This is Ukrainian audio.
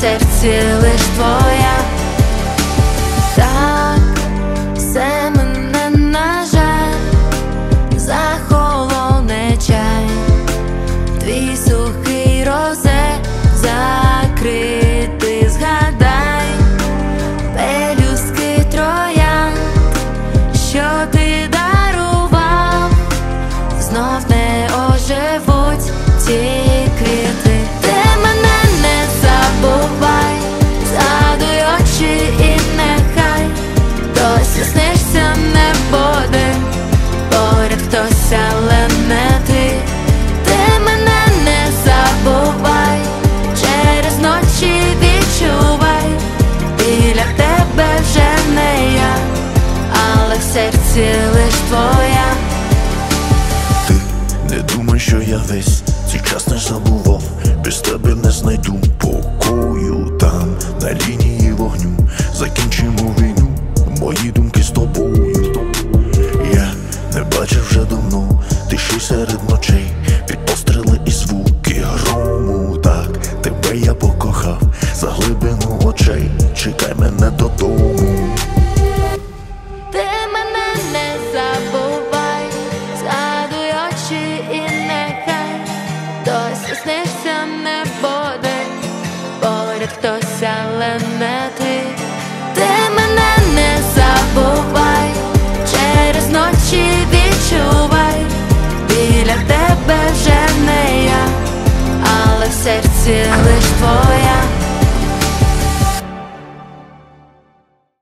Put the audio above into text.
серці лиш твоя. Так, все мене, на жаль, захолоне чай. Твій сухий розет закритий, згадай пелюстки троянд, що ти дарував, знов не оживуть ті квіти. Ти мене не забувай, згадуй очі і нехай досі снишся, не буде поряд хтось, але не ти. Ти мене не забувай, через ночі відчувай, біля тебе вже не я, але в серці лиш твоя. Ти не думай, що я весь цей час не забував, без тебе не знайду покою там, на лінії вогню. Закінчимо війну, мої думки з тобою. Я не бачив вже давно тиші серед ночей, під постріли і звуки грому. Так, тебе я покохав за глибину очей. Чекай мене